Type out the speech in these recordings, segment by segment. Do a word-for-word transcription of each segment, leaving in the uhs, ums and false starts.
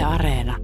Areena.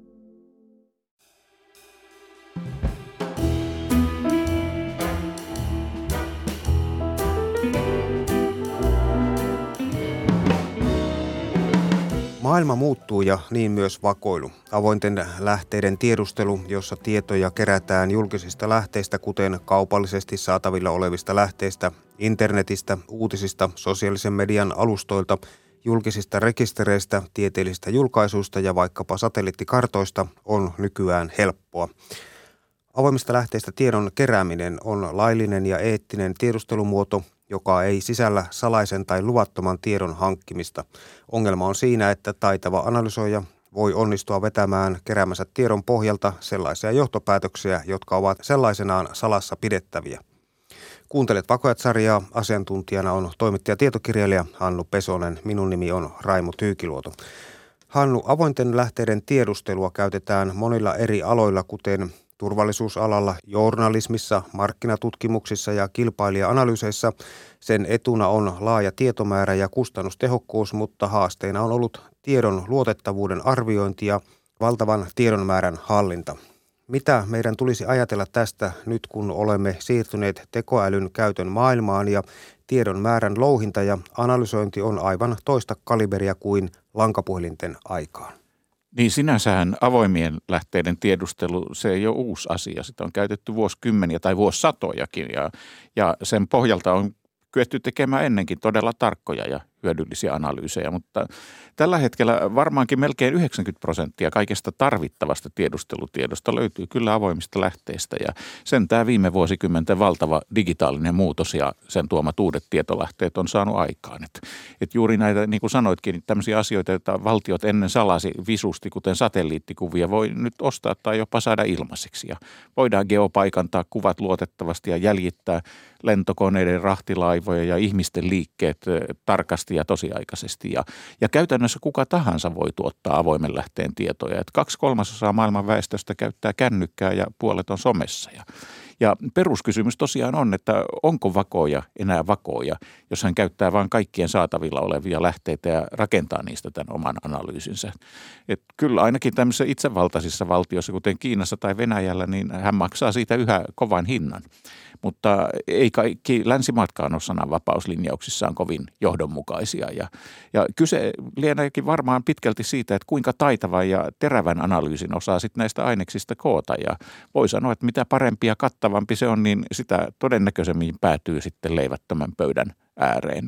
Maailma muuttuu ja niin myös vakoilu. Avointen lähteiden tiedustelu, jossa tietoja kerätään julkisista lähteistä, kuten kaupallisesti saatavilla olevista lähteistä, internetistä, uutisista, sosiaalisen median alustoilta, julkisista rekistereistä, tieteellisistä julkaisuista ja vaikkapa satelliittikartoista, on nykyään helppoa. Avoimista lähteistä tiedon kerääminen on laillinen ja eettinen tiedustelumuoto, joka ei sisällä salaisen tai luvattoman tiedon hankkimista. Ongelma on siinä, että taitava analysoija voi onnistua vetämään keräämänsä tiedon pohjalta sellaisia johtopäätöksiä, jotka ovat sellaisenaan salassa pidettäviä. Kuuntelet Vakojat-sarjaa. Asiantuntijana on toimittaja tietokirjailija Hannu Pesonen. Minun nimi on Raimo Tyykiluoto. Hannu, avointen lähteiden tiedustelua käytetään monilla eri aloilla, kuten turvallisuusalalla, journalismissa, markkinatutkimuksissa ja kilpailija-analyyseissa. Sen etuna on laaja tietomäärä ja kustannustehokkuus, mutta haasteena on ollut tiedon luotettavuuden arviointi ja valtavan tiedon määrän hallinta. Mitä meidän tulisi ajatella tästä nyt, kun olemme siirtyneet tekoälyn käytön maailmaan ja tiedon määrän louhinta ja analysointi on aivan toista kaliberia kuin lankapuhelinten aikaan? Niin sinänsähän avoimien lähteiden tiedustelu, se ei ole uusi asia. Sitä on käytetty vuosikymmeniä tai vuosisatojakin ja, ja sen pohjalta on kyetty tekemään ennenkin todella tarkkoja ja hyödyllisiä analyysejä, mutta tällä hetkellä varmaankin melkein yhdeksänkymmentä prosenttia kaikesta tarvittavasta tiedustelutiedosta löytyy kyllä avoimista lähteistä ja sen tämä viime vuosikymmenten valtava digitaalinen muutos ja sen tuomat uudet tietolähteet on saanut aikaan. Et, et juuri näitä, niin kuin sanoitkin, niin tämmöisiä asioita, joita valtiot ennen salasi visusti, kuten satelliittikuvia, voi nyt ostaa tai jopa saada ilmaiseksi ja voidaan geopaikantaa kuvat luotettavasti ja jäljittää lentokoneiden, rahtilaivoja ja ihmisten liikkeet tarkasti ja tosiaikaisesti. Ja, ja käytännössä kuka tahansa voi tuottaa avoimen lähteen tietoja. Et kaksi kolmasosaa maailman väestöstä käyttää kännykkää ja puolet on somessa. Ja, ja peruskysymys tosiaan on, että onko vakoja enää vakoja, jos hän käyttää vain kaikkien saatavilla olevia lähteitä ja rakentaa niistä tämän oman analyysinsä. Et kyllä ainakin tämmöisissä itsevaltaisissa valtioissa, kuten Kiinassa tai Venäjällä, niin hän maksaa siitä yhä kovan hinnan. Mutta ei kaikki länsimaatkaan ole sananvapauslinjauksissaan kovin johdonmukaisia. Ja, ja kyse lieneekin varmaan pitkälti siitä, että kuinka taitavan ja terävän analyysin osaa sitten näistä aineksista koota. Ja voi sanoa, että mitä parempi ja kattavampi se on, niin sitä todennäköisemmin päätyy sitten leivättömän pöydän ääreen.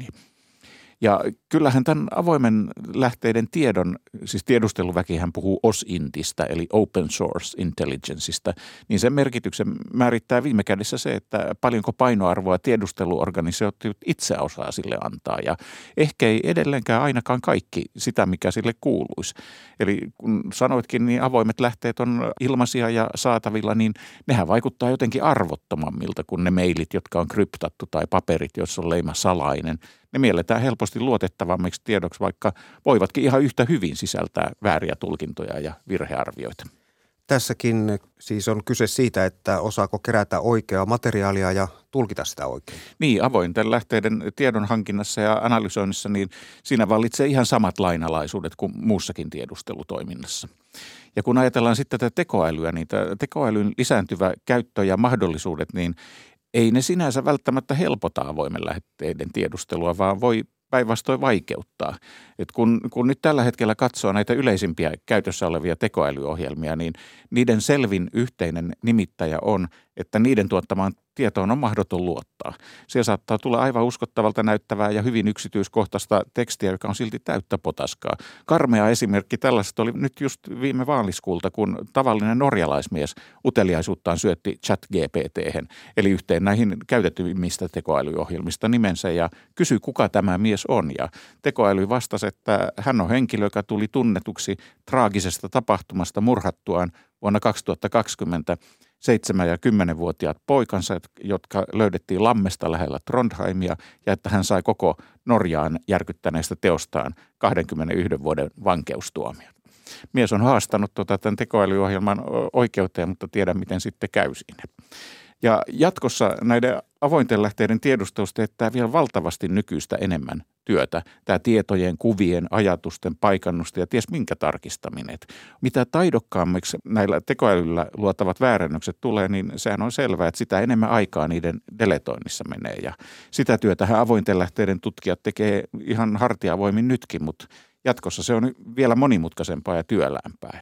Ja kyllähän tämän avoimen lähteiden tiedon, siis tiedusteluväkihän puhuu O S I N T:stä eli Open Source Intelligenceista, niin sen merkityksen määrittää viime kädessä se, että paljonko painoarvoa tiedusteluorganisaatiot itse osaa sille antaa. Ja ehkä ei edelleenkään ainakaan kaikki sitä, mikä sille kuuluisi. Eli kun sanoitkin, niin avoimet lähteet on ilmaisia ja saatavilla, niin nehän vaikuttaa jotenkin arvottomammilta kuin ne mailit, jotka on kryptattu tai paperit, joissa on leima salainen. Ne mielletään helposti luotettavammiksi tiedoksi, vaikka voivatkin ihan yhtä hyvin sisältää vääriä tulkintoja ja virhearvioita. Tässäkin siis on kyse siitä, että osaako kerätä oikeaa materiaalia ja tulkita sitä oikein. Niin, avointen lähteiden tiedonhankinnassa ja analysoinnissa, niin siinä vallitsee ihan samat lainalaisuudet kuin muussakin tiedustelutoiminnassa. Ja kun ajatellaan sitten tätä tekoälyä, niin tekoälyn lisääntyvä käyttö ja mahdollisuudet, niin ei ne sinänsä välttämättä helpota avoimen lähteiden tiedustelua, vaan voi päinvastoin vaikeuttaa. Et kun, kun nyt tällä hetkellä katsoo näitä yleisimpiä käytössä olevia tekoälyohjelmia, niin niiden selvin yhteinen nimittäjä on, että niiden tuottamaan tietoon on mahdoton luottaa. Siellä saattaa tulla aivan uskottavalta näyttävää ja hyvin yksityiskohtaista tekstiä, joka on silti täyttä potaskaa. Karmea esimerkki tällaista oli nyt just viime vaaliskuulta, kun tavallinen norjalaismies uteliaisuuttaan syötti ChatGPT:hen, eli yhteen näihin käytetyimmistä tekoälyohjelmista nimensä ja kysyi, kuka tämä mies on. Ja tekoäly vastasi, että hän on henkilö, joka tuli tunnetuksi traagisesta tapahtumasta murhattuaan vuonna kaksituhattakaksikymmentä seitsemän- ja kymmenvuotiaat poikansa, jotka löydettiin lammesta lähellä Trondheimia, ja että hän sai koko Norjaan järkyttäneestä teostaan kaksikymmentäyksi vuoden vankeustuomion. Mies on haastanut tuota, tämän tekoälyohjelman oikeuteen, mutta tiedä, miten sitten käy siinä. Ja jatkossa näiden avointen lähteiden tiedustelusta teettää vielä valtavasti nykyistä enemmän työtä. Tämä tietojen, kuvien, ajatusten paikannusta ja ties minkä tarkistaminen. Et mitä taidokkaammiksi näillä tekoälyllä luotavat väärennökset tulee, niin sehän on selvää, että sitä enemmän aikaa niiden deletoinnissa menee. Ja sitä työtähän avointen lähteiden tutkijat tekee ihan hartiavoimin nytkin, mutta jatkossa se on vielä monimutkaisempaa ja työläämpää.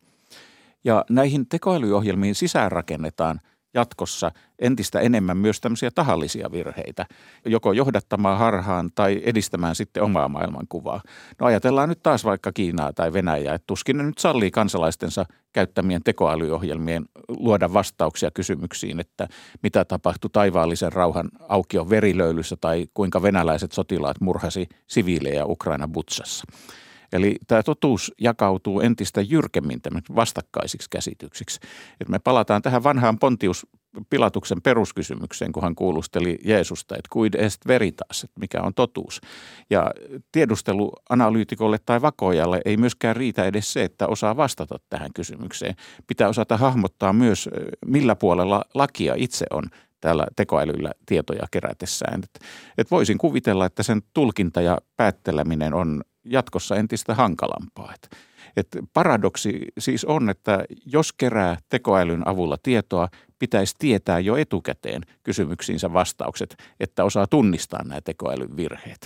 Ja näihin tekoälyohjelmiin sisäänrakennetaan jatkossa entistä enemmän myös tämmöisiä tahallisia virheitä, joko johdattamaan harhaan tai edistämään sitten omaa maailmankuvaa. No ajatellaan nyt taas vaikka Kiinaa tai Venäjää, että tuskin ne nyt sallii kansalaistensa käyttämien tekoälyohjelmien luoda vastauksia kysymyksiin, että mitä tapahtui taivaallisen rauhan aukion verilöylyssä tai kuinka venäläiset sotilaat murhasi siviilejä Ukraina Butsassa. Eli tämä totuus jakautuu entistä jyrkemmin vastakkaisiksi käsityksiksi. Et me palataan tähän vanhaan Pontius Pilatuksen peruskysymykseen, kun hän kuulusteli Jeesusta, että quid est veritas, että mikä on totuus. Ja tiedusteluanalyytikolle tai vakoajalle ei myöskään riitä edes se, että osaa vastata tähän kysymykseen. Pitää osata hahmottaa myös, millä puolella lakia itse on täällä tekoälyllä tietoja kerätessään. Et, et voisin kuvitella, että sen tulkinta ja päätteleminen on jatkossa entistä hankalampaa. Et, et paradoksi siis on, että jos kerää tekoälyn avulla tietoa, pitäisi tietää jo etukäteen kysymyksiinsä vastaukset, että osaa tunnistaa nämä tekoälyn virheet.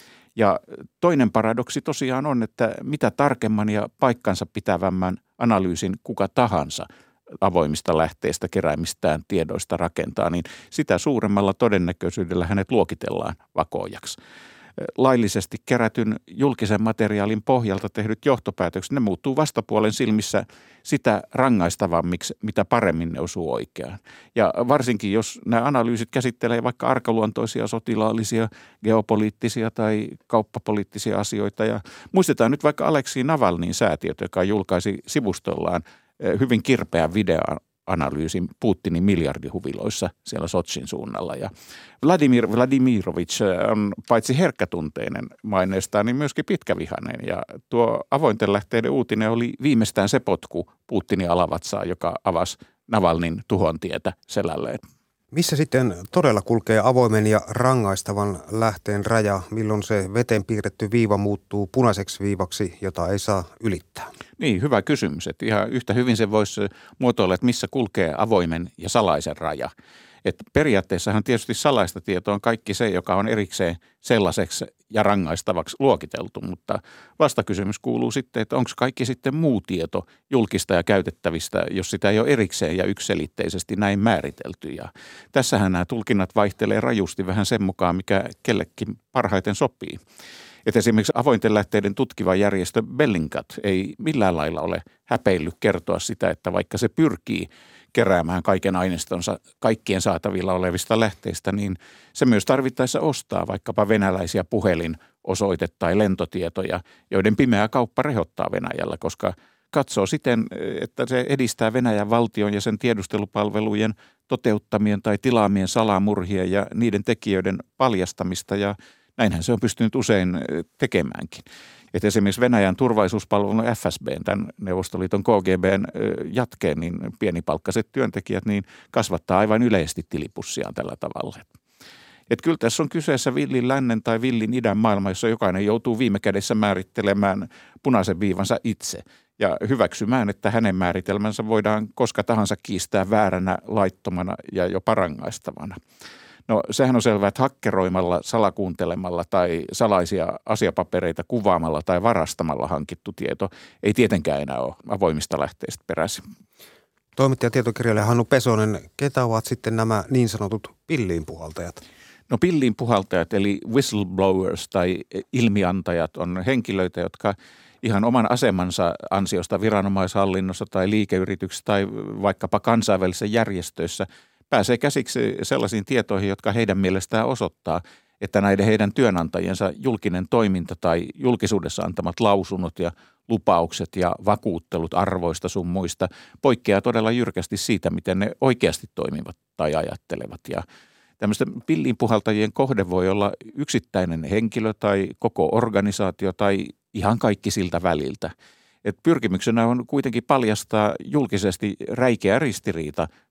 Ja toinen paradoksi tosiaan on, että mitä tarkemman ja paikkansa pitävämmän analyysin kuka tahansa avoimista lähteistä keräämistään tiedoista rakentaa, niin sitä suuremmalla todennäköisyydellä hänet luokitellaan vakoajaksi. Laillisesti kerätyn julkisen materiaalin pohjalta tehdyt johtopäätökset, ne muuttuu vastapuolen silmissä sitä rangaistavammiksi, mitä paremmin ne osuu oikeaan. Ja varsinkin, jos nämä analyysit käsittelee vaikka arkaluontoisia sotilaallisia, geopoliittisia tai kauppapoliittisia asioita. Ja muistetaan nyt vaikka Aleksei Navalnyin säätiöt, joka julkaisi sivustollaan hyvin kirpeän videon analyysin Putinin miljardihuviloissa siellä Sotsin suunnalla. Ja Vladimir Vladimirovich on paitsi herkkätunteinen maineestaan, niin myöskin pitkävihainen. Ja tuo avointen lähteiden uutinen oli viimeistään se potku Putinin alavatsaa, joka avasi Navalnin tuhon tietä selälleen. Missä sitten todella kulkee avoimen ja rangaistavan lähteen raja, milloin se veteen piirretty viiva muuttuu punaiseksi viivaksi, jota ei saa ylittää? Niin, hyvä kysymys. Että ihan yhtä hyvin se voisi muotoilla, että missä kulkee avoimen ja salaisen raja. Että periaatteessahan tietysti salaista tietoa on kaikki se, joka on erikseen sellaiseksi ja rangaistavaksi luokiteltu, mutta vastakysymys kuuluu sitten, että onko kaikki sitten muu tieto julkista ja käytettävistä, jos sitä ei ole erikseen ja yksiselitteisesti näin määritelty. Ja tässähän nämä tulkinnat vaihtelee rajusti vähän sen mukaan, mikä kellekin parhaiten sopii. Että esimerkiksi avointen lähteiden tutkiva järjestö Bellingcat ei millään lailla ole häpeillyt kertoa sitä, että vaikka se pyrkii keräämään kaiken aineistonsa kaikkien saatavilla olevista lähteistä, niin se myös tarvittaessa ostaa vaikkapa venäläisiä puhelin-, osoite- tai lentotietoja, joiden pimeä kauppa rehottaa Venäjällä, koska katsoo siten, että se edistää Venäjän valtion ja sen tiedustelupalvelujen toteuttamien tai tilaamien salamurhien ja niiden tekijöiden paljastamista, ja näinhän se on pystynyt usein tekemäänkin. Että esimerkiksi Venäjän turvallisuuspalvelun F S B, tämän Neuvostoliiton K G B:n jatkeen, niin pienipalkkaiset työntekijät niin kasvattaa aivan yleisesti tilipussiaan tällä tavalla. Että kyllä tässä on kyseessä villin lännen tai villin idän maailma, jossa jokainen joutuu viime kädessä määrittelemään punaisen viivansa itse ja hyväksymään, että hänen määritelmänsä voidaan koska tahansa kiistää vääränä, laittomana ja jopa rangaistavana. No sehän on selvää, että hakkeroimalla, salakuuntelemalla tai salaisia asiapapereita kuvaamalla tai varastamalla hankittu tieto ei tietenkään enää ole avoimista lähteistä peräisin. Toimittaja tietokirjailija Hannu Pesonen, ketä ovat sitten nämä niin sanotut pilliinpuhaltajat? No pilliinpuhaltajat eli whistleblowers tai ilmiantajat on henkilöitä, jotka ihan oman asemansa ansiosta viranomaishallinnossa tai liikeyrityksissä tai vaikkapa kansainvälisissä järjestöissä pääsee käsiksi sellaisiin tietoihin, jotka heidän mielestään osoittaa, että näiden heidän työnantajiensa julkinen toiminta tai julkisuudessa antamat lausunnot ja lupaukset ja vakuuttelut arvoista sun muista poikkeaa todella jyrkästi siitä, miten ne oikeasti toimivat tai ajattelevat. Ja tämmöisten pilliinpuhaltajien kohde voi olla yksittäinen henkilö tai koko organisaatio tai ihan kaikki siltä väliltä. Et pyrkimyksenä on kuitenkin paljastaa julkisesti räikeä ristiriita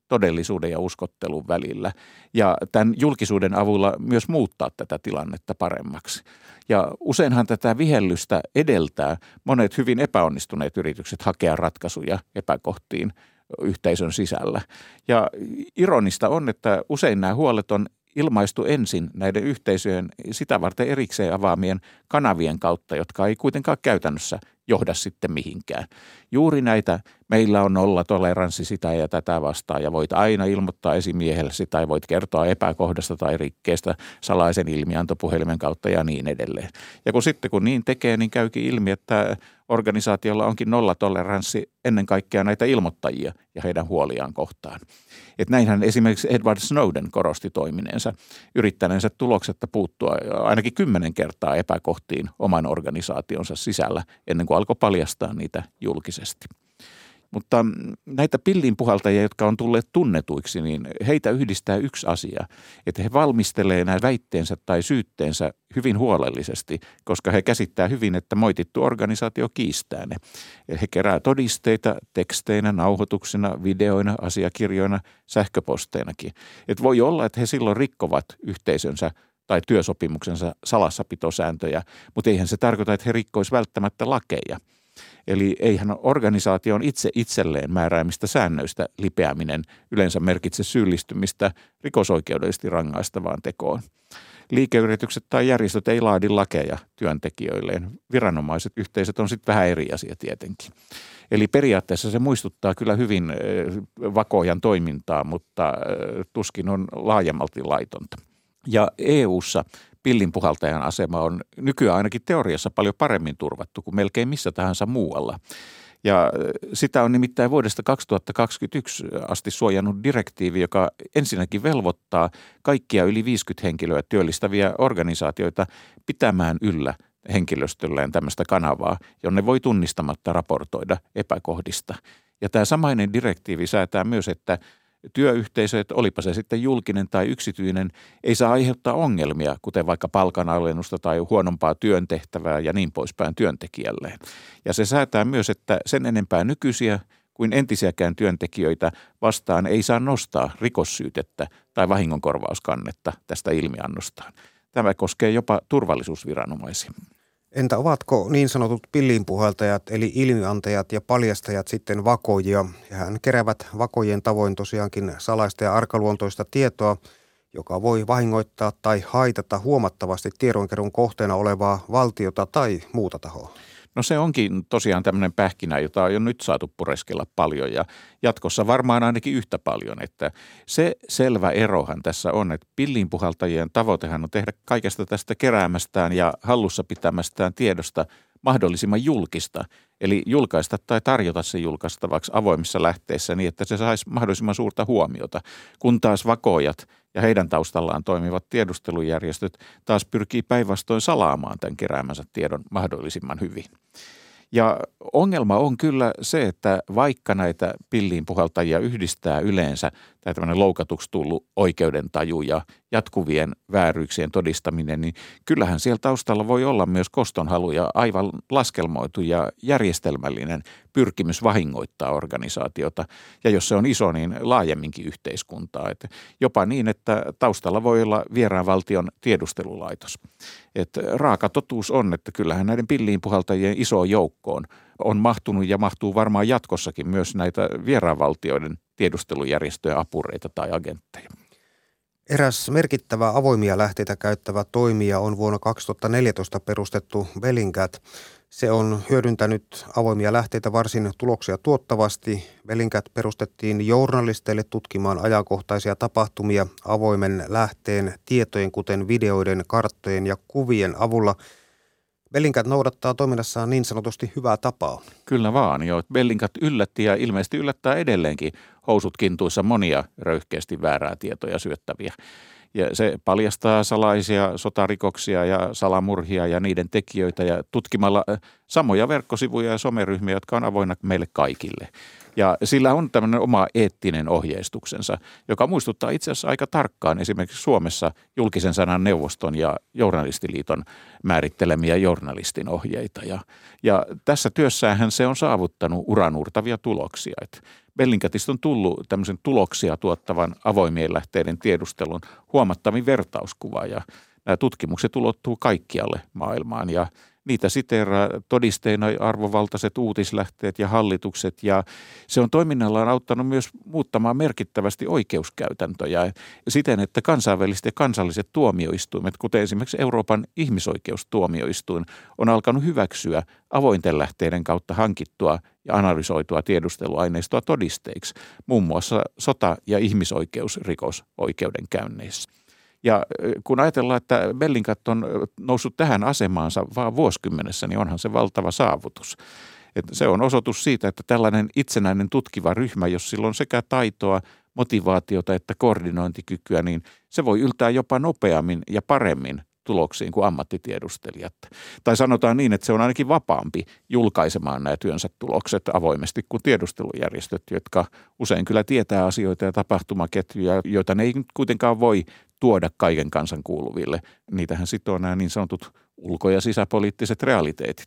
todellisuuden ja uskottelun välillä. Ja tämän julkisuuden avulla myös muuttaa tätä tilannetta paremmaksi. Ja useinhan tätä vihellystä edeltää monet hyvin epäonnistuneet yritykset hakea ratkaisuja epäkohtiin yhteisön sisällä. Ja ironista on, että usein nämä huolet on ilmaistu ensin näiden yhteisöjen sitä varten erikseen avaamien kanavien kautta, jotka ei kuitenkaan käytännössä johda sitten mihinkään. Juuri näitä, meillä on nolla toleranssi sitä ja tätä vastaan ja voit aina ilmoittaa esimiehellesi tai voit kertoa epäkohdasta tai rikkeestä salaisen ilmiantopuhelimen kautta ja niin edelleen. Ja kun sitten kun niin tekee, niin käykin ilmi, että organisaatiolla onkin nollatoleranssi ennen kaikkea näitä ilmoittajia ja heidän huoliaan kohtaan. Et näinhän esimerkiksi Edward Snowden korosti toimineensa, yrittäneensä tuloksetta puuttua ainakin kymmenen kertaa epäkohtiin oman organisaationsa sisällä ennen kuin alkoi paljastaa niitä julkisesti. Mutta näitä pilliinpuhaltajia, jotka on tulleet tunnetuiksi, niin heitä yhdistää yksi asia, että he valmistelee nämä väitteensä tai syytteensä hyvin huolellisesti, koska he käsittää hyvin, että moitittu organisaatio kiistää ne. He kerää todisteita teksteinä, nauhoituksina, videoina, asiakirjoina, sähköposteinakin. Et voi olla, että he silloin rikkovat yhteisönsä tai työsopimuksensa salassapitosääntöjä, mutta eihän se tarkoita, että he rikkois välttämättä lakeja. Eli eihän organisaation itse itselleen määräämistä säännöistä lipeäminen yleensä merkitse syyllistymistä rikosoikeudellisesti rangaistavaan tekoon. Liikeyritykset tai järjestöt ei laadi lakeja työntekijöilleen. Viranomaiset yhteisöt on sitten vähän eri asia tietenkin. Eli periaatteessa se muistuttaa kyllä hyvin vakojan toimintaa, mutta tuskin on laajemmalti laitonta. Ja E U:ssa pillinpuhaltajan asema on nykyään ainakin teoriassa paljon paremmin turvattu kuin melkein missä tahansa muualla. Ja sitä on nimittäin vuodesta kaksituhattakaksikymmentäyksi asti suojannut direktiivi, joka ensinnäkin velvoittaa kaikkia yli viisikymmentä henkilöä työllistäviä organisaatioita pitämään yllä henkilöstölleen tämmöistä kanavaa, jonne voi tunnistamatta raportoida epäkohdista. Ja tämä samainen direktiivi säätää myös, että työyhteisö, että olipa se sitten julkinen tai yksityinen, ei saa aiheuttaa ongelmia, kuten vaikka palkanalennusta tai huonompaa työntehtävää ja niin poispäin työntekijälleen. Ja se säätää myös, että sen enempää nykyisiä kuin entisiäkään työntekijöitä vastaan ei saa nostaa rikossyytettä tai vahingonkorvauskannetta tästä ilmiannostaan. Tämä koskee jopa turvallisuusviranomaisia. Entä ovatko niin sanotut pilliinpuhaltajat eli ilmiantajat ja paljastajat sitten vakoijia? Hän keräävät vakojen tavoin tosiaankin salaista ja arkaluontoista tietoa, joka voi vahingoittaa tai haitata huomattavasti tiedonkeruun kohteena olevaa valtiota tai muuta tahoa. No se onkin tosiaan tämmöinen pähkinä, jota on jo nyt saatu pureskella paljon ja jatkossa varmaan ainakin yhtä paljon. Että se selvä erohan tässä on, että pilliinpuhaltajien tavoitehan on tehdä kaikesta tästä keräämästään ja hallussa pitämästään tiedosta mahdollisimman julkista. Eli julkaista tai tarjota se julkaistavaksi avoimissa lähteissä niin, että se saisi mahdollisimman suurta huomiota, kun taas vakoojat ja heidän taustallaan toimivat tiedustelujärjestöt taas pyrkii päinvastoin salaamaan tämän keräämänsä tiedon mahdollisimman hyvin. Ja ongelma on kyllä se, että vaikka näitä pilliinpuhaltajia yhdistää yleensä tämä tämmöinen loukatuksi tullut oikeudentaju ja jatkuvien vääryyksien todistaminen, niin kyllähän siellä taustalla voi olla myös kostonhalu ja aivan laskelmoitu ja järjestelmällinen pyrkimys vahingoittaa organisaatiota. Ja jos se on iso, niin laajemminkin yhteiskuntaa. Että jopa niin, että taustalla voi olla vieraan valtion tiedustelulaitos. Että raaka totuus on, että kyllähän näiden pilliinpuhaltajien isoon joukkoon on mahtunut ja mahtuu varmaan jatkossakin myös näitä vieraanvaltioiden tiedustelujärjestöjen apureita tai agentteja. Eräs merkittävä avoimia lähteitä käyttävä toimija on vuonna kaksituhattaneljätoista perustettu Bellingcat. Se on hyödyntänyt avoimia lähteitä varsin tuloksia tuottavasti. Bellingcat perustettiin journalisteille tutkimaan ajankohtaisia tapahtumia avoimen lähteen tietojen, kuten videoiden, karttojen ja kuvien avulla. Bellingcat noudattaa toiminnassaan niin sanotusti hyvää tapaa. Kyllä vaan, joo. Bellingcat yllätti ja ilmeisesti yllättää edelleenkin housut kintuissa monia röyhkeästi väärää tietoja syöttäviä. Ja se paljastaa salaisia sotarikoksia ja salamurhia ja niiden tekijöitä ja tutkimalla samoja verkkosivuja ja someryhmiä, jotka on avoinna meille kaikille. Ja sillä on tämmöinen oma eettinen ohjeistuksensa, joka muistuttaa itse asiassa aika tarkkaan esimerkiksi Suomessa julkisen sanan neuvoston ja journalistiliiton määrittelemiä journalistin ohjeita. Ja, ja tässä työssähän se on saavuttanut uranuurtavia tuloksia. Et Bellingcatista on tullut tämmöisen tuloksia tuottavan avoimien lähteiden tiedustelun huomattavin vertauskuva ja nämä tutkimukset ulottuu kaikkialle maailmaan ja niitä siteeraa todisteina arvovaltaiset uutislähteet ja hallitukset ja se on toiminnallaan auttanut myös muuttamaan merkittävästi oikeuskäytäntöjä siten, että kansainväliset ja kansalliset tuomioistuimet, kuten esimerkiksi Euroopan ihmisoikeustuomioistuin, on alkanut hyväksyä avointen lähteiden kautta hankittua ja analysoitua tiedusteluaineistoa todisteiksi, muun muassa sota- ja ihmisoikeusrikosoikeudenkäynneissä. Ja kun ajatellaan, että Bellingcat on noussut tähän asemaansa vaan vuosikymmenessä, niin onhan se valtava saavutus. Että se on osoitus siitä, että tällainen itsenäinen tutkiva ryhmä, jos sillä on sekä taitoa, motivaatiota että koordinointikykyä, niin se voi yltää jopa nopeammin ja paremmin tuloksiin kuin ammattitiedustelijat. Tai sanotaan niin, että se on ainakin vapaampi julkaisemaan nämä työnsä tulokset avoimesti kuin tiedustelujärjestöt, jotka usein kyllä tietää asioita ja tapahtumaketjuja, joita ne ei kuitenkaan voi tuoda kaiken kansan kuuluville. Niitähän sitoo nämä niin sanotut ulko- ja sisäpoliittiset realiteetit.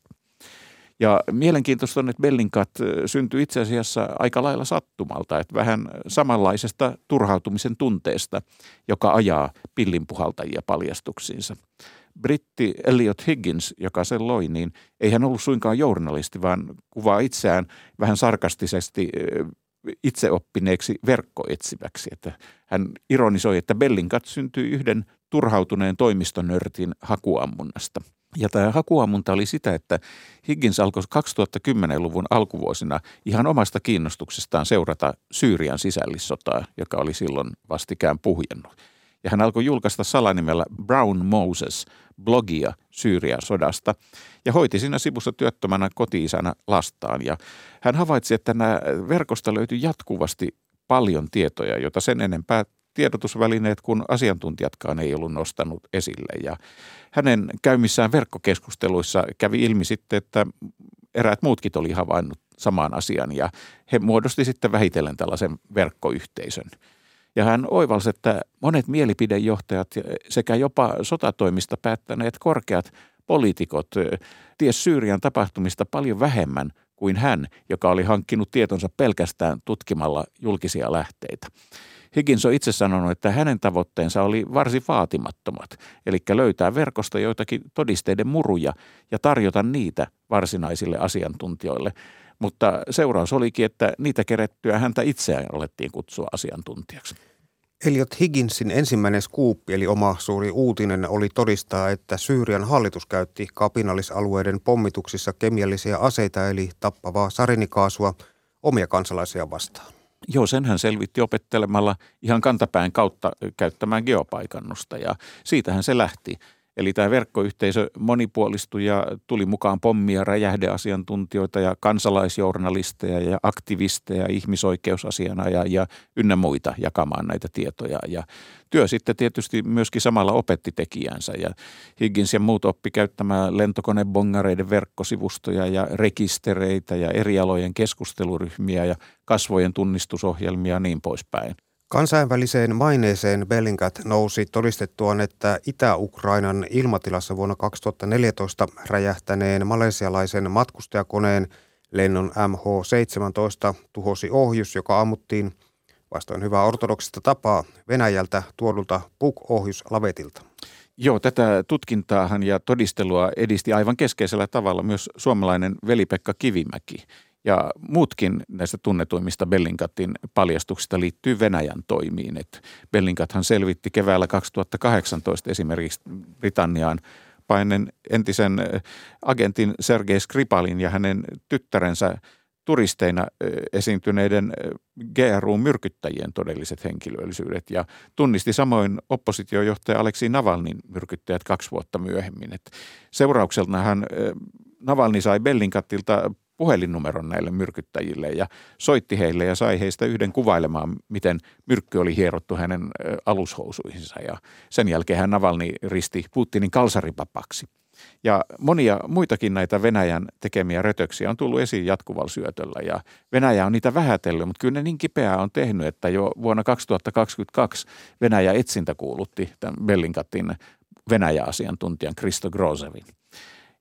Ja mielenkiintoista on, että Bellingcat syntyi itse asiassa aika lailla sattumalta, että vähän samanlaisesta turhautumisen tunteesta, joka ajaa pillinpuhaltajia paljastuksiinsa. Britti Elliot Higgins, joka sen loi, niin ei hän ollut suinkaan journalisti, vaan kuvaa itseään vähän sarkastisesti itseoppineeksi verkkoetsiväksi. Että hän ironisoi, että Bellingcat syntyi yhden turhautuneen toimistonörtin hakuammunnasta. Ja tämä hakuammunta oli sitä, että Higgins alkoi kaksituhattakymmenluvun alkuvuosina ihan omasta kiinnostuksestaan seurata Syyrian sisällissotaa, joka oli silloin vastikään puhjennut. Ja hän alkoi julkaista salanimellä Brown Moses blogia Syyrian sodasta ja hoiti siinä sivussa työttömänä koti-isänä lastaan. Ja hän havaitsi, että nämä verkosta löytyi jatkuvasti paljon tietoja, joita sen enempää tiedotusvälineet kuin asiantuntijatkaan ei ollut nostanut esille. Ja hänen käymissään verkkokeskusteluissa kävi ilmi sitten, että eräät muutkin oli havainnut saman asian ja he muodosti sitten vähitellen tällaisen verkkoyhteisön. Ja hän oivalsi, että monet mielipidejohtajat sekä jopa sotatoimista päättäneet korkeat poliitikot ties Syyrian tapahtumista paljon vähemmän kuin hän, joka oli hankkinut tietonsa pelkästään tutkimalla julkisia lähteitä. Higgins on itse sanonut, että hänen tavoitteensa oli varsin vaatimattomat, eli löytää verkosta joitakin todisteiden muruja ja tarjota niitä varsinaisille asiantuntijoille. Mutta seuraus olikin, että niitä kerettyä häntä itseään alettiin kutsua asiantuntijaksi. Elliot Higginsin ensimmäinen skuuppi, eli oma suuri uutinen, oli todistaa, että Syyrian hallitus käytti kapinallisalueiden pommituksissa kemiallisia aseita, eli tappavaa sarinikaasua, omia kansalaisia vastaan. Joo, sen hän selvitti opettelemalla ihan kantapään kautta käyttämään geopaikannusta ja siitähän se lähti. Eli tämä verkkoyhteisö monipuolistui ja tuli mukaan pommia, räjähdeasiantuntijoita ja kansalaisjournalisteja ja aktivisteja, ihmisoikeusasianajajia ja ynnä muita jakamaan näitä tietoja. Ja työ sitten tietysti myöskin samalla opetti tekijänsä ja Higgins ja muut oppi käyttämään lentokonebongareiden verkkosivustoja ja rekistereitä ja eri alojen keskusteluryhmiä ja kasvojen tunnistusohjelmia ja niin poispäin. Kansainväliseen maineeseen Bellingcat nousi todistettuaan, että Itä-Ukrainan ilmatilassa vuonna kaksituhattaneljätoista räjähtäneen malesialaisen matkustajakoneen lennon M H seitsemäntoista tuhosi ohjus, joka ammuttiin vastoin hyvää ortodoksista tapaa Venäjältä tuodulta Buk-ohjuslavetilta. Joo, tätä tutkintaahan ja todistelua edisti aivan keskeisellä tavalla myös suomalainen Veli-Pekka Kivimäki. Ja muutkin näistä tunnetuimmista Bellingcatin paljastuksista liittyy Venäjän toimiin. Et Bellingcathan selvitti keväällä kaksituhattakahdeksantoista esimerkiksi Britanniaan paineen entisen agentin Sergei Skripalin ja hänen tyttärensä turisteina esiintyneiden G R U-myrkyttäjien todelliset henkilöllisyydet ja tunnisti samoin oppositiojohtaja Aleksei Navalnin myrkyttäjät kaksi vuotta myöhemmin. Et seuraukseltahan Navalny sai Bellingcatilta puhelinnumeron näille myrkyttäjille ja soitti heille ja sai heistä yhden kuvailemaan, miten myrkky oli hierottu hänen alushousuihinsa. Ja sen jälkeen hän Navalny risti Putinin kalsaripapaksi. Ja monia muitakin näitä Venäjän tekemiä rötöksiä on tullut esiin jatkuvalla syötöllä ja Venäjä on niitä vähätellyt, mutta kyllä ne niin kipeää on tehnyt, että jo vuonna kaksituhattakaksikymmentäkaksi Venäjä etsintä kuulutti tämän Bellingcatin Venäjä-asiantuntijan Christo Grozevin.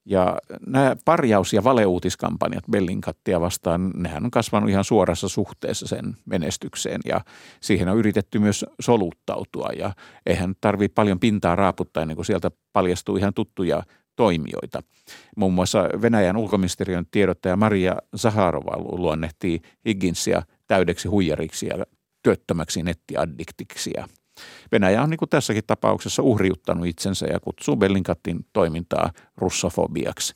Ja nämä parjaus- ja valeuutiskampanjat Bellingcatia vastaan, nehän on kasvanut ihan suorassa suhteessa sen menestykseen ja siihen on yritetty myös soluttautua ja eihän tarvitse paljon pintaa raaputtaa ennen kuin sieltä paljastuu ihan tuttuja toimijoita. Muun muassa Venäjän ulkoministeriön tiedottaja Maria Zaharova luonnehtii Higginsia täydeksi huijariksi ja työttömäksi nettiaddiktiksi. Venäjä on niin kuin tässäkin tapauksessa uhriuttanut itsensä ja kutsuu Bellingcatin toimintaa russofobiaksi.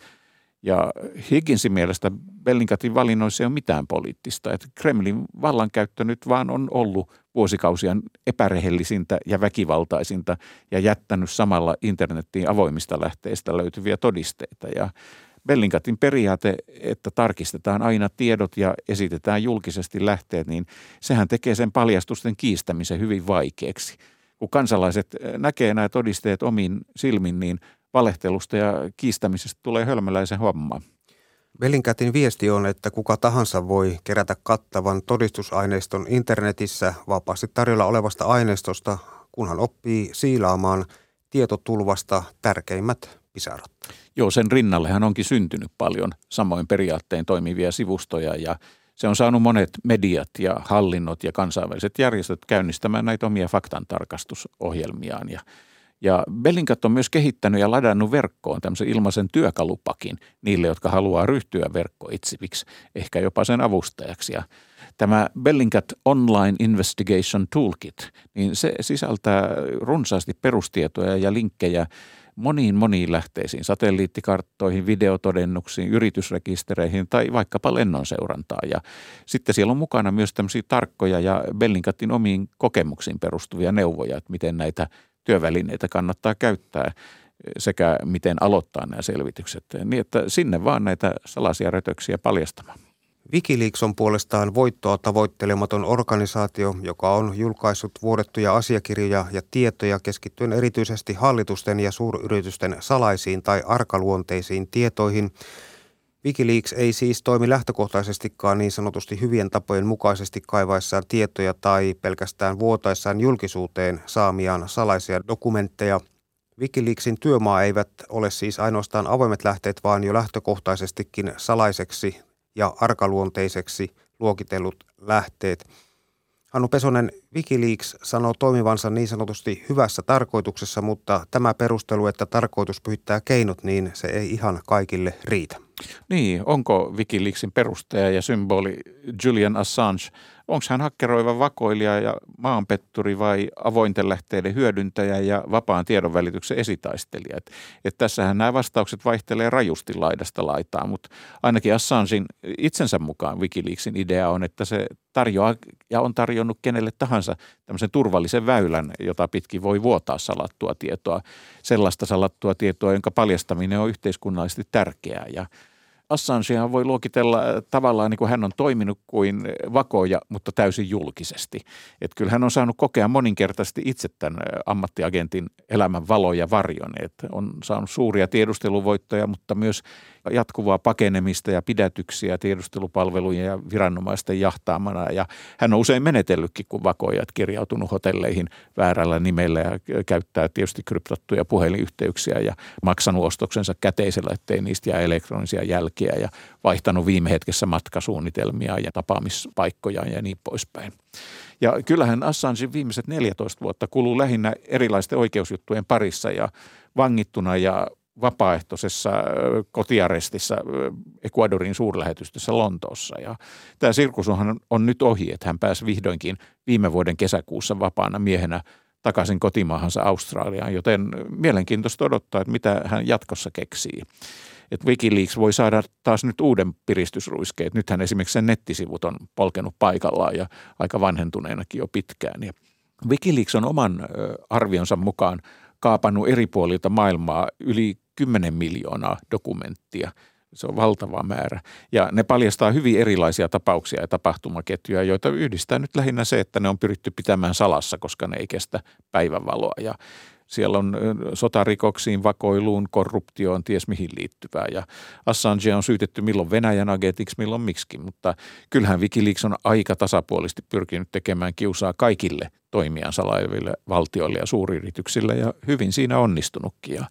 Ja Higginsin mielestä Bellingcatin valinnoissa ei ole mitään poliittista. Että Kremlin vallankäyttö nyt vaan on ollut vuosikausia epärehellisintä ja väkivaltaisinta ja jättänyt samalla internettiin avoimista lähteistä löytyviä todisteita. Ja Bellingcatin periaate, että tarkistetaan aina tiedot ja esitetään julkisesti lähteet, niin sehän tekee sen paljastusten kiistämisen hyvin vaikeaksi. Kun kansalaiset näkee nämä todisteet omin silmin, niin valehtelusta ja kiistämisestä tulee hölmöläisen homma. Bellingcatin viesti on, että kuka tahansa voi kerätä kattavan todistusaineiston internetissä vapaasti tarjolla olevasta aineistosta, kunhan oppii siilaamaan tietotulvasta tärkeimmät pisarat. Joo, sen rinnallehan onkin syntynyt paljon samoin periaatteen toimivia sivustoja ja se on saanut monet mediat ja hallinnot ja kansainväliset järjestöt käynnistämään näitä omia faktantarkastusohjelmiaan. Ja, ja Bellingcat on myös kehittänyt ja ladannut verkkoon tämmöisen ilmaisen työkalupakin niille, jotka haluaa ryhtyä verkkoitsiviksi, ehkä jopa sen avustajaksi. Ja tämä Bellingcat Online Investigation Toolkit, niin se sisältää runsaasti perustietoja ja linkkejä moniin moniin lähteisiin, satelliittikarttoihin, videotodennuksiin, yritysrekistereihin tai vaikkapa lennonseurantaan. Ja sitten siellä on mukana myös tämmöisiä tarkkoja ja Bellingcatin omiin kokemuksiin perustuvia neuvoja, että miten näitä työvälineitä kannattaa käyttää sekä miten aloittaa nämä selvitykset. Niin, että sinne vaan näitä salaisia rötöksiä paljastamaan. Wikileaks on puolestaan voittoa tavoittelematon organisaatio, joka on julkaissut vuodettuja asiakirjoja ja tietoja keskittyen erityisesti hallitusten ja suuryritysten salaisiin tai arkaluonteisiin tietoihin. Wikileaks ei siis toimi lähtökohtaisestikaan niin sanotusti hyvien tapojen mukaisesti kaivaessaan tietoja tai pelkästään vuotaessaan julkisuuteen saamiaan salaisia dokumentteja. Wikileaksin työmaa eivät ole siis ainoastaan avoimet lähteet, vaan jo lähtökohtaisestikin salaiseksi ja arkaluonteiseksi luokitellut lähteet. Hannu Pesonen, Wikileaks sanoo toimivansa niin sanotusti hyvässä tarkoituksessa, mutta tämä perustelu, että tarkoitus pyhittää keinot, niin se ei ihan kaikille riitä. Niin, onko Wikileaksin perustaja ja symboli Julian Assange, onko hän hakkeroiva vakoilija ja maanpetturi vai avointen lähteiden hyödyntäjä ja vapaan tiedonvälityksen esitaistelija? Et, et tässähän nämä vastaukset vaihtelee rajusti laidasta laitaan, mutta ainakin Assangein itsensä mukaan Wikileaksin idea on, että se tarjoaa ja on tarjonnut kenelle tahansa tämmöisen turvallisen väylän, jota pitkin voi vuotaa salattua tietoa, sellaista salattua tietoa, jonka paljastaminen on yhteiskunnallisesti tärkeää. Ja Assangea voi luokitella tavallaan niin kuin hän on toiminut kuin vakoja, mutta täysin julkisesti. Että kyllä hän on saanut kokea moninkertaisesti itse tämän ammattiagentin elämän valon ja varjon. Että on saanut suuria tiedusteluvoittoja, mutta myös jatkuvaa pakenemista ja pidätyksiä tiedustelupalvelujen ja viranomaisten jahtaamana. Ja hän on usein menetellytkin kuin vakoja, että kirjautunut hotelleihin väärällä nimellä ja käyttää tietysti kryptattuja puhelinyhteyksiä ja maksanut ostoksensa käteisellä, ettei niistä jää elektronisia jälkiä ja vaihtanut viime hetkessä matkasuunnitelmia ja tapaamispaikkoja ja niin poispäin. Ja kyllähän Assangein viimeiset neljätoista vuotta kuluu lähinnä erilaisten oikeusjuttujen parissa ja vangittuna ja vapaaehtoisessa kotiarestissa Ecuadorin suurlähetystössä Lontoossa. Ja tämä sirkus on, on nyt ohi, että hän pääsi vihdoinkin viime vuoden kesäkuussa vapaana miehenä takaisin kotimaahansa Australiaan, joten mielenkiintoista odottaa, että mitä hän jatkossa keksii. Että Wikileaks voi saada taas nyt uuden piristysruiskeen. Nythän esimerkiksi sen nettisivut on polkenut paikallaan ja aika vanhentuneenakin jo pitkään. Ja Wikileaks on oman arvionsa mukaan kaapannut eri puolilta maailmaa yli kymmenen miljoonaa dokumenttia. Se on valtava määrä. Ja ne paljastaa hyvin erilaisia tapauksia ja tapahtumaketjuja, joita yhdistää nyt lähinnä se, että ne on pyritty pitämään salassa, koska ne ei kestä päivänvaloa. Ja siellä on sotarikoksiin, vakoiluun, korruptioon, ties mihin liittyvää. Ja Assange on syytetty milloin Venäjän agentiksi, milloin miksikin. Mutta kyllähän Wikileaks on aika tasapuolisesti pyrkinyt tekemään kiusaa kaikille toimijan salaileville valtioille ja suuryrityksille ja hyvin siinä onnistunutkin. Ja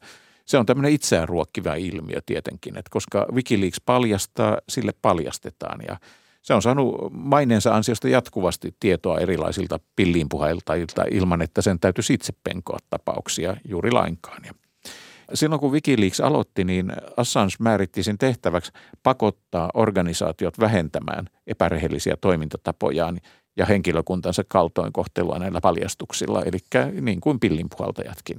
se on tämmöinen itseään ruokkiva ilmiö tietenkin, että koska Wikileaks paljastaa, sille paljastetaan ja se on saanut maineensa ansiosta jatkuvasti tietoa erilaisilta pilliinpuhaltajilta ilman, että sen täytyisi itse penkoa tapauksia juuri lainkaan. Ja silloin kun Wikileaks aloitti, niin Assange määritti sen tehtäväksi pakottaa organisaatiot vähentämään epärehellisiä toimintatapojaan ja henkilökuntansa kaltoinkohtelua näillä paljastuksilla, eli niin kuin pillinpuhaltajatkin.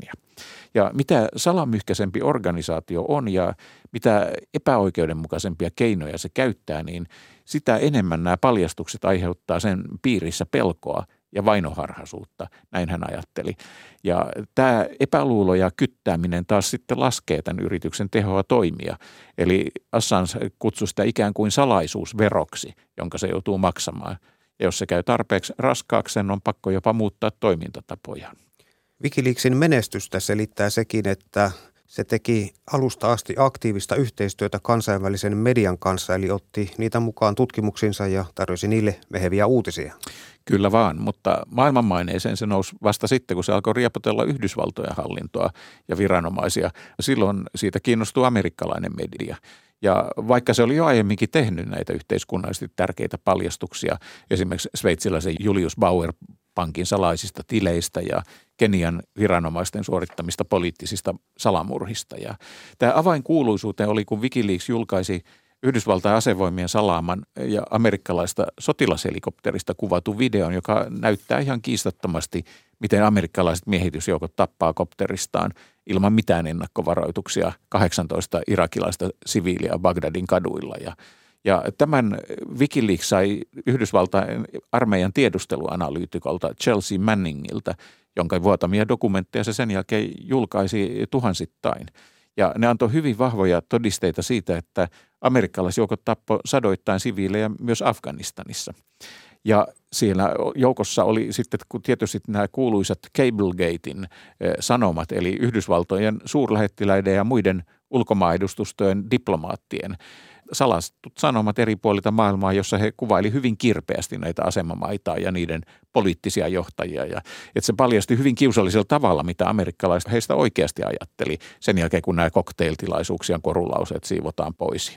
Ja mitä salamyhkäisempi organisaatio on ja mitä epäoikeudenmukaisempia keinoja se käyttää, niin sitä enemmän nämä paljastukset aiheuttaa sen piirissä pelkoa ja vainoharhaisuutta, näin hän ajatteli. Ja tämä epäluulo ja kyttääminen taas sitten laskee tämän yrityksen tehoa toimia. Eli Assange kutsui sitä ikään kuin salaisuusveroksi, jonka se joutuu maksamaan. Ja jos se käy tarpeeksi raskaaksi, sen on pakko jopa muuttaa toimintatapojaan. Wikileaksin menestystä selittää sekin, että se teki alusta asti aktiivista yhteistyötä kansainvälisen median kanssa, eli otti niitä mukaan tutkimuksiinsa ja tarjosi niille meheviä uutisia. Kyllä vaan, mutta maailmanmaineeseen se nousi vasta sitten, kun se alkoi riepotella Yhdysvaltojen hallintoa ja viranomaisia. Silloin siitä kiinnostui amerikkalainen media. Ja vaikka se oli jo aiemminkin tehnyt näitä yhteiskunnallisesti tärkeitä paljastuksia, esimerkiksi sveitsiläisen Julius Bauer pankin salaisista tileistä ja Kenian viranomaisten suorittamista poliittisista salamurhista. Ja tämä avainkuuluisuuteen oli, kun Wikileaks julkaisi Yhdysvaltain asevoimien salaaman ja amerikkalaista sotilashelikopterista kuvatun videon, joka näyttää ihan kiistattomasti, miten amerikkalaiset miehitysjoukot tappaa kopteristaan ilman mitään ennakkovaroituksia kahdeksantoista irakilaista siviiliä Bagdadin kaduilla. Ja, ja tämän Wikileaks sai Yhdysvaltain armeijan tiedusteluanalyytikolta Chelsea Manningilta, jonka vuotamia dokumentteja se sen jälkeen julkaisi tuhansittain. Ja ne antoi hyvin vahvoja todisteita siitä, että amerikkalaisjoukot tappoi sadoittain siviilejä myös Afganistanissa. Ja siellä joukossa oli sitten kun tietysti nämä kuuluisat Cablegatein sanomat, eli Yhdysvaltojen suurlähettiläiden ja muiden ulkomaanedustustojen diplomaattien salastut sanomat eri puolilta maailmaa, jossa he kuvaili hyvin kirpeästi näitä asemamaita ja niiden poliittisia johtajia. Ja että se paljasti hyvin kiusallisella tavalla, mitä amerikkalaiset heistä oikeasti ajatteli sen jälkeen, kun nämä cocktailtilaisuuksien korulauseet siivotaan pois.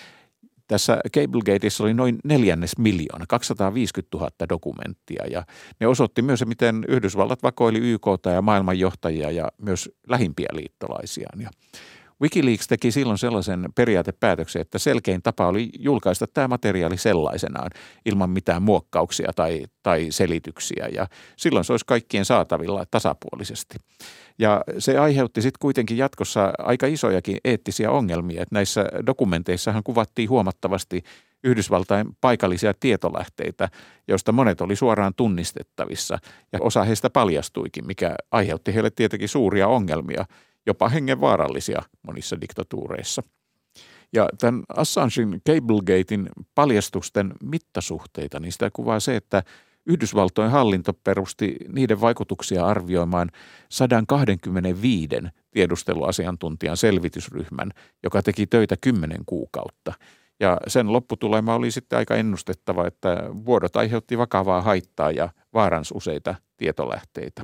Tässä Cablegateissa oli noin neljännes miljoona, kaksisataaviisikymmentätuhatta dokumenttia ja ne osoitti myös, miten Yhdysvallat vakoili Y K:ta ja maailmanjohtajia ja myös lähimpiä liittolaisiaan. Ja Wikileaks teki silloin sellaisen periaatepäätöksen, että selkein tapa oli julkaista tämä materiaali sellaisenaan ilman mitään muokkauksia tai, tai selityksiä ja silloin se olisi kaikkien saatavilla tasapuolisesti. Ja se aiheutti sitten kuitenkin jatkossa aika isojakin eettisiä ongelmia, että näissä dokumenteissahan kuvattiin huomattavasti Yhdysvaltain paikallisia tietolähteitä, joista monet oli suoraan tunnistettavissa ja osa heistä paljastuikin, mikä aiheutti heille tietenkin suuria ongelmia, jopa hengenvaarallisia monissa diktatuureissa. Ja tämän Assangen Cablegatein paljastusten mittasuhteita, niin sitä kuvaa se, että Yhdysvaltojen hallinto perusti niiden vaikutuksia arvioimaan sata kaksikymmentäviisi tiedusteluasiantuntijan selvitysryhmän, joka teki töitä kymmenen kuukautta. Ja sen lopputulema oli sitten aika ennustettava, että vuodot aiheutti vakavaa haittaa ja vaaransi useita tietolähteitä.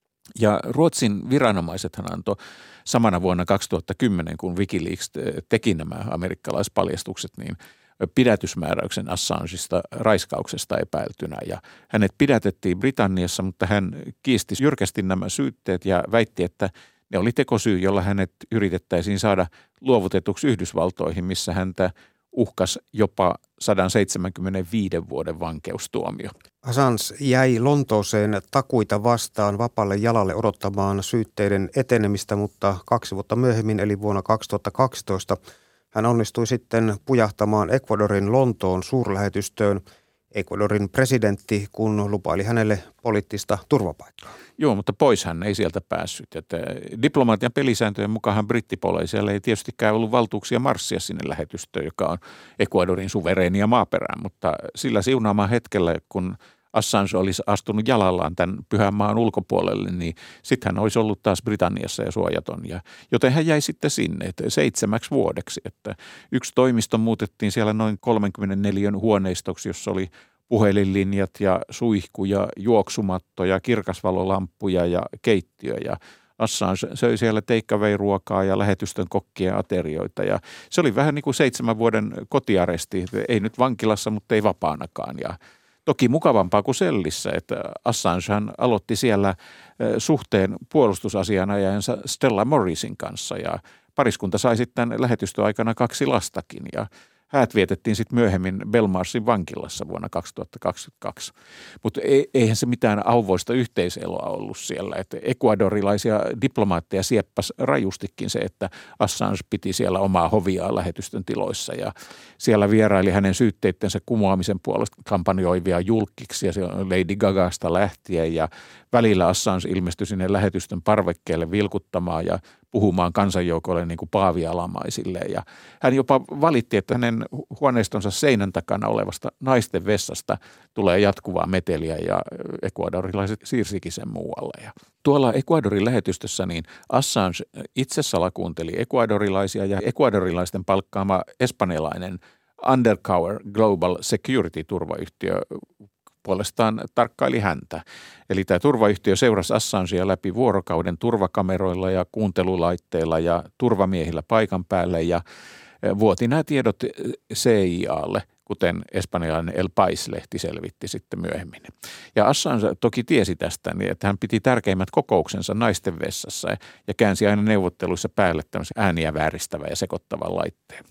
Ja Ruotsin viranomaisethan antoi samana vuonna kaksituhattakymmenen, kun Wikileaks teki nämä amerikkalaispaljastukset, niin pidätysmääräyksen Assangesta raiskauksesta epäiltynä. Ja hänet pidätettiin Britanniassa, mutta hän kiisti jyrkästi nämä syytteet ja väitti, että ne oli tekosyy, jolla hänet yritettäisiin saada luovutetuksi Yhdysvaltoihin, missä häntä uhkas jopa sata seitsemänkymmentäviisi vuoden vankeustuomio. Assange jäi Lontooseen takuita vastaan vapaalle jalalle odottamaan syytteiden etenemistä, mutta kaksi vuotta myöhemmin, eli vuonna kaksituhattakaksitoista, hän onnistui sitten pujahtamaan Ecuadorin Lontoon suurlähetystöön. Ecuadorin presidentti, kun lupaili hänelle poliittista turvapaikkaa. Joo, mutta pois hän ei sieltä päässyt. Että diplomatian pelisääntöjen mukaan brittipoliisilla ei tietystikään ollut valtuuksia marssia sinne lähetystöön, joka on Ecuadorin suvereenia maaperään, mutta sillä siunaamaan hetkellä, kun Assange olisi astunut jalallaan tämän pyhän maan ulkopuolelle, niin sitten hän olisi ollut taas Britanniassa ja suojaton. Ja, joten hän jäi sitten sinne että seitsemäksi vuodeksi. Että yksi toimisto muutettiin siellä noin kolmekymmentäneljä huoneistoksi, jossa oli puhelinlinjat ja suihku ja juoksumatto ja kirkasvalolamppuja ja keittiö. Ja Assange söi siellä take-away-ruokaa ja lähetystön kokkien aterioita ja se oli vähän niin kuin seitsemän vuoden kotiaresti, ei nyt vankilassa, mutta ei vapaanakaan ja toki mukavampaa kuin sellissä, että Assange hän aloitti siellä suhteen puolustusasianajajansa Stella Morrisin kanssa ja pariskunta sai sitten lähetystöaikana kaksi lastakin ja häät vietettiin sitten myöhemmin Belmarsin vankilassa vuonna kaksituhattakaksikymmentäkaksi. Mutta eihän se mitään auvoista yhteiseloa ollut siellä. Että ecuadorilaisia diplomaatteja sieppasi rajustikin se, että Assange piti siellä omaa hoviaa lähetystön tiloissa. Ja siellä vieraili hänen syytteittensä kumoamisen puolesta kampanjoivia julkkiksi ja se on Lady Gagasta lähtien. Ja välillä Assange ilmestyi sinne lähetystön parvekkeelle vilkuttamaan ja puhumaan kansanjoukolle niin kuin paavialamaisille. Ja hän jopa valitti, että hänen huoneistonsa seinän takana olevasta naisten vessasta tulee jatkuvaa meteliä ja ecuadorilaiset siirsikin sen muualle. Ja tuolla Ecuadorin lähetystössä niin Assange itse salakuunteli ecuadorilaisia ja ecuadorilaisten palkkaama espanjalainen Undercover Global Security-turvayhtiö puolestaan tarkkaili häntä. Eli tämä turvayhtiö seurasi Assangea läpi vuorokauden turvakameroilla ja kuuntelulaitteilla ja turvamiehillä paikan päälle ja vuoti nämä tiedot C I A:lle, kuten espanjalainen El País-lehti selvitti sitten myöhemmin. Ja Assange toki tiesi tästä, niin että hän piti tärkeimmät kokouksensa naisten vessassa ja käänsi aina neuvotteluissa päälle tämmöisen ääniä vääristävän ja sekoittavan laitteen.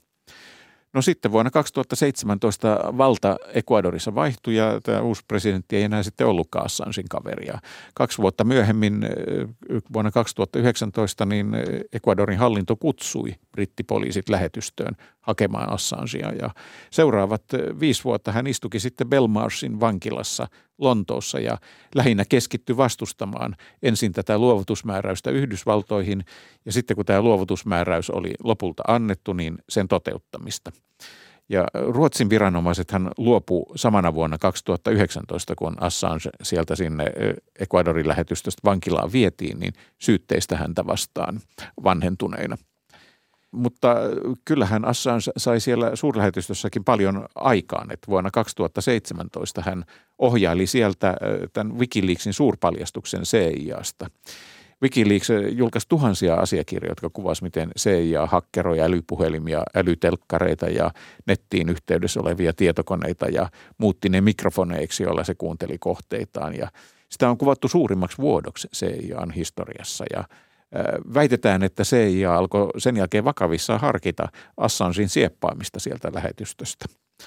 No sitten vuonna kaksituhattaseitsemäntoista valta Ecuadorissa vaihtui ja tämä uusi presidentti ei enää sitten ollutkaan Assangen kaveria. Kaksi vuotta myöhemmin vuonna kaksituhattayhdeksäntoista niin Ecuadorin hallinto kutsui brittipoliisit lähetystöön hakemaan Assangea ja seuraavat viisi vuotta hän istuki sitten Belmarsin vankilassa Lontoossa ja lähinnä keskittyi vastustamaan ensin tätä luovutusmääräystä Yhdysvaltoihin ja sitten kun tämä luovutusmääräys oli lopulta annettu, niin sen toteuttamista. Ja Ruotsin viranomaisethan luopui samana vuonna kaksituhattayhdeksäntoista, kun Assange sieltä sinne Ecuadorin lähetystöstä vankilaan vietiin, niin syytteistä häntä vastaan vanhentuneina. Mutta kyllähän Assange sai siellä suurlähetystössäkin paljon aikaan, että vuonna kaksituhattaseitsemäntoista hän ohjaili sieltä tämän Wikileaksin suurpaljastuksen C I A:sta. Wikileaks julkaisi tuhansia asiakirjoja, jotka kuvasivat, miten C I A hakkeroi älypuhelimia, älytelkkareita ja nettiin yhteydessä olevia tietokoneita ja muutti ne mikrofoneiksi, joilla se kuunteli kohteitaan. Ja sitä on kuvattu suurimmaksi vuodoksi C I A:n historiassa ja väitetään, että C I A alkoi sen jälkeen vakavissaan harkita Assangen sieppaamista sieltä lähetystöstä.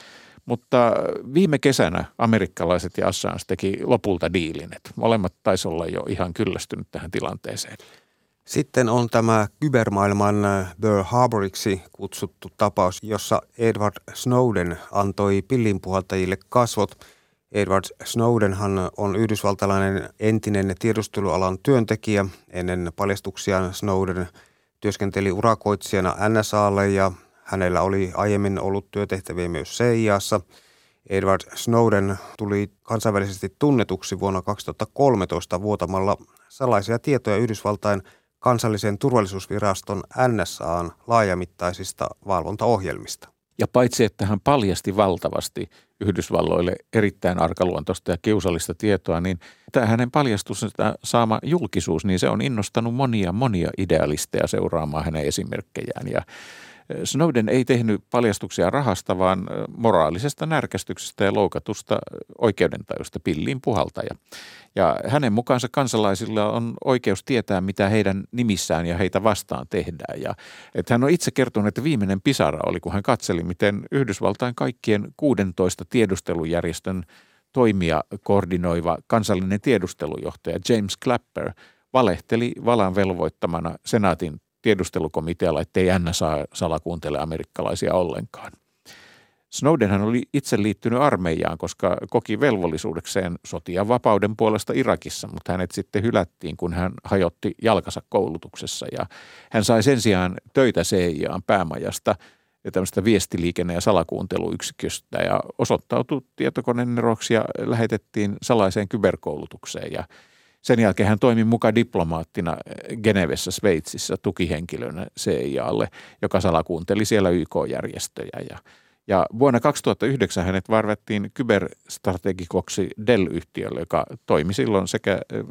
Mutta viime kesänä amerikkalaiset ja Assange teki lopulta diilin, että molemmat taisi olla jo ihan kyllästynyt tähän tilanteeseen. Sitten on tämä kybermaailman Pearl Harboriksi kutsuttu tapaus, jossa Edward Snowden antoi pillinpuhaltajille kasvot. Edward Snowdenhan on yhdysvaltalainen entinen tiedustelualan työntekijä. Ennen paljastuksiaan Snowden työskenteli urakoitsijana N S A:lle ja hänellä oli aiemmin ollut työtehtäviä myös C I A:ssa. Edward Snowden tuli kansainvälisesti tunnetuksi vuonna kaksituhattakolmetoista vuotamalla salaisia tietoja Yhdysvaltain kansallisen turvallisuusviraston N S A:n laajamittaisista valvontaohjelmista. Ja paitsi, että hän paljasti valtavasti Yhdysvalloille erittäin arkaluontoista ja kiusallista tietoa, niin tämä hänen paljastuksensa saama julkisuus, niin se on innostanut monia, monia idealisteja seuraamaan hänen esimerkkejään. Ja Snowden ei tehnyt paljastuksia rahasta, vaan moraalisesta närkästyksestä ja loukatusta oikeudentajusta pilliin puhaltaja. Ja hänen mukaansa kansalaisilla on oikeus tietää, mitä heidän nimissään ja heitä vastaan tehdään. Ja että hän on itse kertonut, että viimeinen pisara oli, kun hän katseli, miten Yhdysvaltain kaikkien kuudentoista tiedustelujärjestön toimia koordinoiva kansallinen tiedustelujohtaja James Clapper valehteli valan velvoittamana senaatin tiedustelukomitealla, ettei N S A salakuuntele amerikkalaisia ollenkaan. Snowdenhan oli itse liittynyt armeijaan, koska koki velvollisuudekseen sotia vapauden puolesta Irakissa, mutta hänet sitten hylättiin, kun hän hajotti jalkansa koulutuksessa. Ja hän sai sen sijaan töitä C I A:n päämajasta ja tämmöistä viestiliikenne- ja salakuunteluyksiköstä ja osoittautui tietokoneneroksi ja lähetettiin salaiseen kyberkoulutukseen ja sen jälkeen hän toimi mukaan diplomaattina Genevessä, Sveitsissä, tukihenkilönä C I A:lle, joka salakuunteli siellä Y K-järjestöjä. Ja, ja vuonna kaksituhattayhdeksän hänet varvettiin kyberstrategikoksi Dell-yhtiölle, joka toimi silloin sekä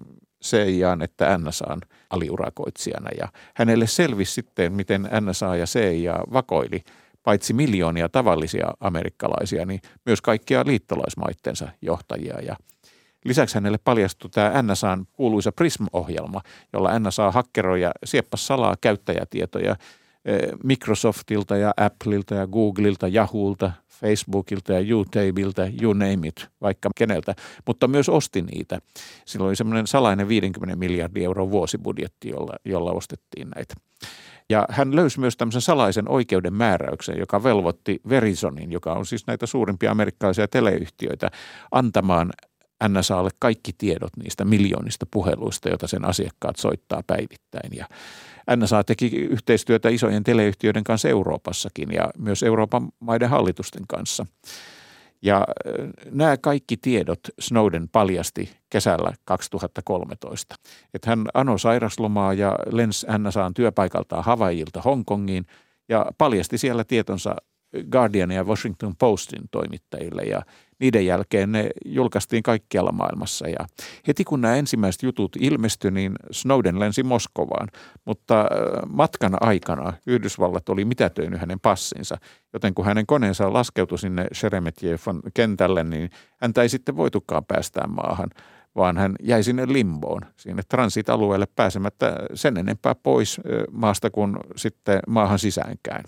C I A:n että N S A:n aliurakoitsijana. Ja hänelle selvisi sitten, miten N S A ja C I A vakoili paitsi miljoonia tavallisia amerikkalaisia, niin myös kaikkia liittolaismaittensa johtajia. Ja lisäksi hänelle paljastui tämä N S A:n kuuluisa Prism-ohjelma, jolla N S A hakkeroi ja sieppasi salaa käyttäjätietoja Microsoftilta ja Applelta ja Googlelta, Yahoolta, Facebookilta ja YouTubeilta, you name it, vaikka keneltä, mutta myös osti niitä. Silloin oli semmoinen salainen viidenkymmenen miljardin euron vuosibudjetti, jolla, jolla ostettiin näitä. Ja hän löysi myös tämmöisen salaisen oikeuden määräyksen, joka velvoitti Verizonin, joka on siis näitä suurimpia amerikkalaisia teleyhtiöitä, antamaan N S A:lle kaikki tiedot niistä miljoonista puheluista, joita sen asiakkaat soittaa päivittäin. Ja N S A teki yhteistyötä isojen teleyhtiöiden kanssa Euroopassakin ja myös Euroopan maiden hallitusten kanssa. Ja nämä kaikki tiedot Snowden paljasti kesällä kaksituhattakolmetoista. Että hän anoi sairaslomaa ja lensi N S A:n työpaikaltaan Havaijilta Hongkongiin ja paljasti siellä tietonsa Guardian ja Washington Postin toimittajille ja niiden jälkeen ne julkaistiin kaikkialla maailmassa. Ja heti kun nämä ensimmäiset jutut ilmestyi, niin Snowden lensi Moskovaan, mutta matkan aikana Yhdysvallat oli mitätöinyt hänen passinsa, joten kun hänen koneensa laskeutui sinne Sheremetjevon kentälle, niin häntä ei sitten voitukaan päästää maahan, vaan hän jäi sinne limboon, sinne transit-alueelle pääsemättä sen enempää pois maasta kuin sitten maahan sisäänkään.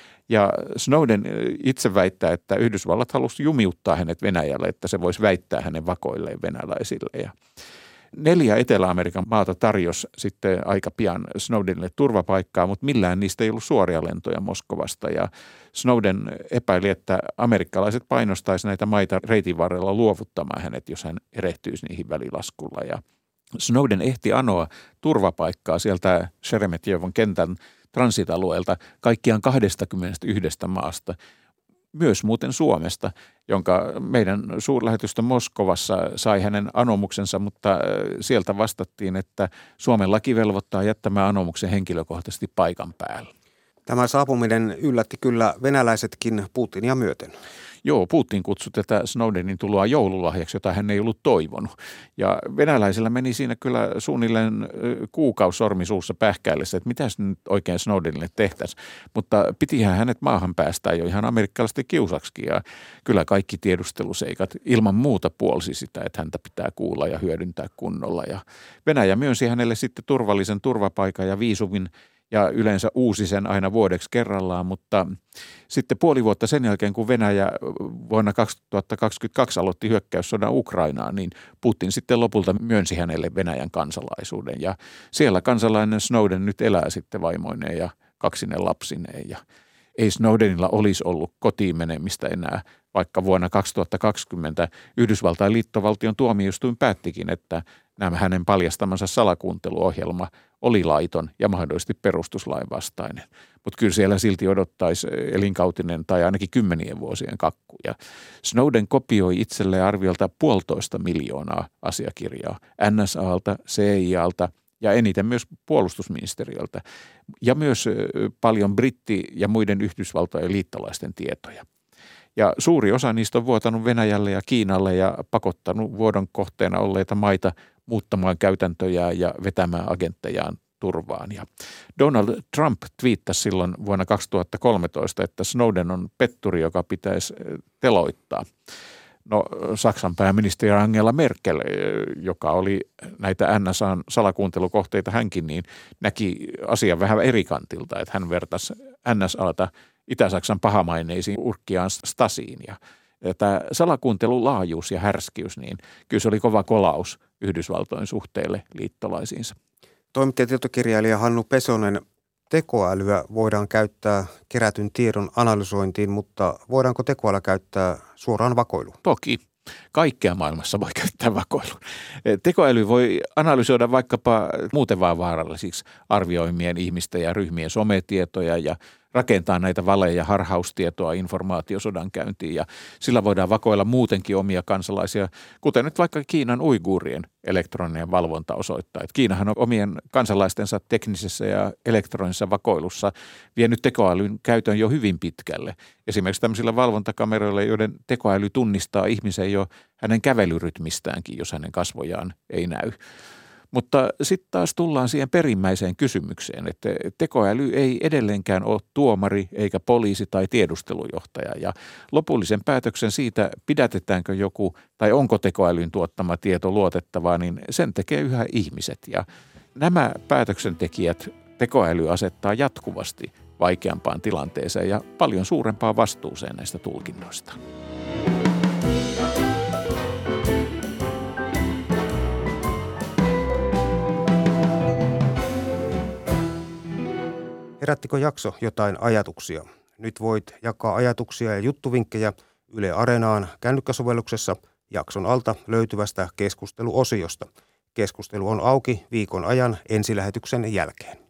Ja Snowden itse väittää, että Yhdysvallat halusi jumiuttaa hänet Venäjälle, että se voisi väittää hänen vakoilleen venäläisille. Ja neljä Etelä-Amerikan maata tarjosi sitten aika pian Snowdenille turvapaikkaa, mutta millään niistä ei ollut suoria lentoja Moskovasta. Ja Snowden epäili, että amerikkalaiset painostaisi näitä maita reitin varrella luovuttamaan hänet, jos hän erehtyisi niihin välilaskulla. Ja Snowden ehti anoa turvapaikkaa sieltä Sheremetjevon kentän transitalueelta kaikkiaan kaksikymmentäyksi maasta, myös muuten Suomesta, jonka meidän suurlähetystö Moskovassa sai hänen anomuksensa, mutta sieltä vastattiin, että Suomen laki velvoittaa jättämään anomuksen henkilökohtaisesti paikan päällä. Tämä saapuminen yllätti kyllä venäläisetkin Putinia myöten. Joo, Putin kutsui tätä Snowdenin tuloa joululahjaksi, jota hän ei ollut toivonut. Ja venäläisillä meni siinä kyllä suunnilleen kuukausi sormi suussa pähkäillessä, että mitäs nyt oikein Snowdenille tehtäisiin. Mutta pitihän hänet maahan päästää jo ihan amerikkalaisten kiusaksikin. Ja kyllä kaikki tiedusteluseikat ilman muuta puolsi sitä, että häntä pitää kuulla ja hyödyntää kunnolla. Ja Venäjä myönsi hänelle sitten turvallisen turvapaikan ja viisumin, ja yleensä uusi sen aina vuodeksi kerrallaan, mutta sitten puoli vuotta sen jälkeen, kun Venäjä vuonna kaksituhattakaksikymmentäkaksi aloitti hyökkäyssodan Ukrainaan, niin Putin sitten lopulta myönsi hänelle Venäjän kansalaisuuden. Ja siellä kansalainen Snowden nyt elää sitten vaimoineen ja kaksine lapsineen. Ja ei Snowdenilla olisi ollut kotiin menemistä enää, vaikka vuonna kaksituhattakaksikymmentä Yhdysvaltain liittovaltion tuomioistuin päättikin, että nämä hänen paljastamansa salakuunteluohjelma oli laiton ja mahdollisesti perustuslain vastainen. Mutta kyllä siellä silti odottaisi elinkautinen tai ainakin kymmenien vuosien kakku. Ja Snowden kopioi itselleen arviolta puolitoista miljoonaa asiakirjaa N S A:lta, C I A:lta ja eniten myös puolustusministeriöltä ja myös paljon britti- ja muiden Yhdysvaltojen liittolaisten tietoja. Ja suuri osa niistä on vuotanut Venäjälle ja Kiinalle ja pakottanut vuodon kohteena olleita maita muuttamaan käytäntöjään ja vetämään agenttejaan turvaan. Ja Donald Trump twiittasi silloin vuonna kaksituhattakolmetoista, että Snowden on petturi, joka pitäisi teloittaa. No Saksan pääministeri Angela Merkel, joka oli näitä N S A:n salakuuntelukohteita hänkin, niin näki asian vähän eri kantilta, että hän vertasi N S A:ta Itä-Saksan pahamaineisiin urkkiaan Stasiin. Ja, ja tämä salakuuntelun laajuus ja härskyys, niin kyllä se oli kova kolaus Yhdysvaltojen suhteille liittolaisiinsa. Toimittaja tietokirjailija Hannu Pesonen, tekoälyä voidaan käyttää kerätyn tiedon analysointiin, mutta voidaanko tekoälyä käyttää suoraan vakoiluun? Toki. Kaikkea maailmassa voi käyttää vakoiluun. Tekoäly voi analysoida vaikkapa muuten vaan vaarallisiksi arvioimien ihmisten ja ryhmien sometietoja ja rakentaa näitä vale- ja harhaustietoa informaatiosodan käyntiin. Ja sillä voidaan vakoilla muutenkin omia kansalaisia, kuten nyt vaikka Kiinan uiguurien elektroninen valvonta osoittaa. Että Kiinahan on omien kansalaistensa teknisessä ja elektronisessa vakoilussa vienyt tekoälyn käytön jo hyvin pitkälle. Esimerkiksi tämmöisillä valvontakameroilla, joiden tekoäly tunnistaa ihmisen jo hänen kävelyrytmistäänkin, jos hänen kasvojaan ei näy. Mutta sitten taas tullaan siihen perimmäiseen kysymykseen, että tekoäly ei edelleenkään ole tuomari eikä poliisi tai tiedustelujohtaja. Ja lopullisen päätöksen siitä, pidätetäänkö joku tai onko tekoälyn tuottama tieto luotettavaa, niin sen tekee yhä ihmiset. Ja nämä päätöksentekijät tekoäly asettaa jatkuvasti vaikeampaan tilanteeseen ja paljon suurempaan vastuuseen näistä tulkinnoista. Herättikö jakso jotain ajatuksia? Nyt voit jakaa ajatuksia ja juttuvinkkejä Yle Areenaan kännykkäsovelluksessa jakson alta löytyvästä keskusteluosiosta. Keskustelu on auki viikon ajan ensilähetyksen jälkeen.